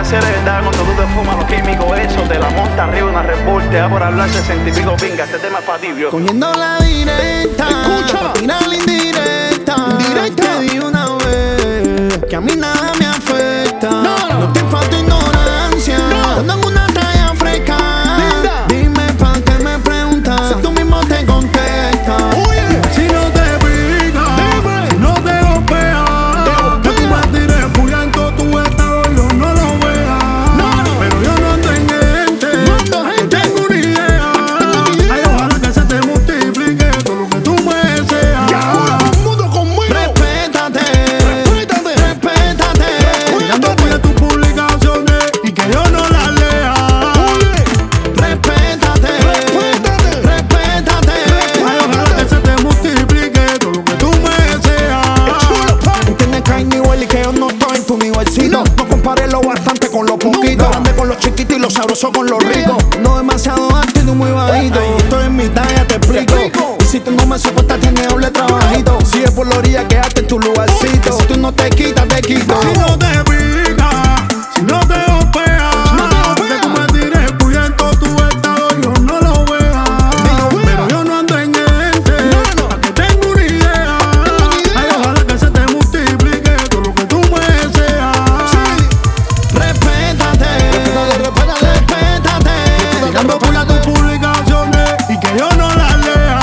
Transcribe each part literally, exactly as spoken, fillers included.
ser verdad cuando tú te fumas los químicos, eso te la monta arriba una Red Bull, te da por hablar sesenta y pico pinga. Este tema es pa' tibio. Cogiendo la directa, escucha, tira la indirecta. Indirecta. Te di una vez que a mí nada me afecta. No, no. No te falta ignorancia. No. Cuando en una talla fresca, Linda. dime pa' que me preguntas. Si tú mismo te contestas. Oye, Si no te pica, dime. si no te golpea, que tú me tires puyando tu estado yo no lo vea. No, no. Pero yo no ando en gente, No ando en gente. tengo una idea. Tengo una idea. Ay, ojalá que se te multiplique todo lo que tú me deseas. y ahora todo el mundo conmigo. Respétate, Respétate. respétate. Tirando Respétate. tus publicaciones y que yo no las lea. Oye, Respétate, Respétate. respétate. Ay, ojalá que se te multiplique todo lo que tú me deseas. chulo, pa. Entiendes que hay nivel y que yo no estoy en tu nivelcito. No. No compares lo bastante con lo poquito. Nunca. Grande con los chiquitos y lo sabroso con los Yeah. ricos. No demasiado alto y no muy bajito. Ay. Estoy en mi talla, te explico. explico. Y si tú no me soportas, tienes doble trabajito. Si es por la orilla, quédate en tu lugarcito. Si tú no te quitas, te quito. Si no te pica, si no te golpea, no te golpea. que tú me tires puyento tu estado, yo no lo vea. Ni lo vea. Pero yo no ando en gente, No, no. pa' que tengo una idea. Tengo una idea. Ay, ojalá que se te multiplique todo lo que tú me deseas. Respétate, Respétate, respétate. respétate. Tirando por tus publicaciones y que yo no las lea.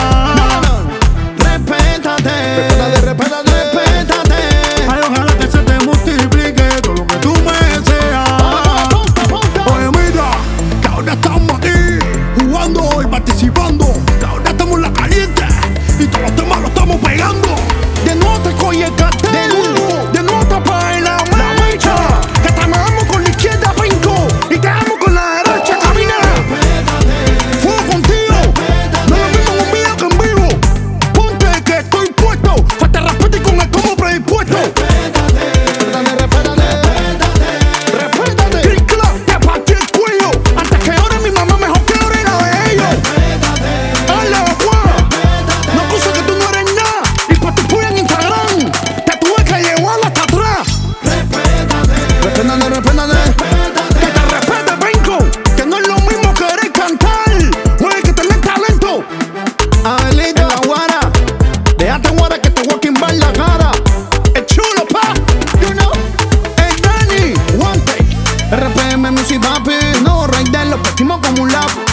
Respétate, Respétate, respétate. respétate. Ay, ojalá que se te multiplique todo lo que tú me deseas. Ponta, ponta. Oye, mira, que ahora estamos aquí jugando y participando. Que ahora estamos en la caliente y todos los temas los estamos pegando. De nuevo te coge el cartel, De nuevo. de nuevo te paga la mecha. Que te amamos con la izquierda, brinco, y te amo con la derecha, camina. Fuego contigo, no es lo mismo en un video que en vivo. Ponte que estoy puesto, falta respeto y con el como predispuesto. Respétate, respétate. Respétate. Click, clap, te partí el cuello. Antes que ore mi mamá, mejor que ore la de ellos. Dale, Juan. No acuso que tú no eres nada. Y pa' tu puya en Instagram, te tuve que llevar hasta atrás. Respétate. Respétate, respétate. Que te respete, Benco. Que no es lo mismo querer cantar. Oye, que tener talento. Abelito, la guara. Déjate guara que te voy a quimbar la cara. El chulo, pa. You know. El Dani. One take. R P M Music Papi. No, Raider, lo partimos como un lap.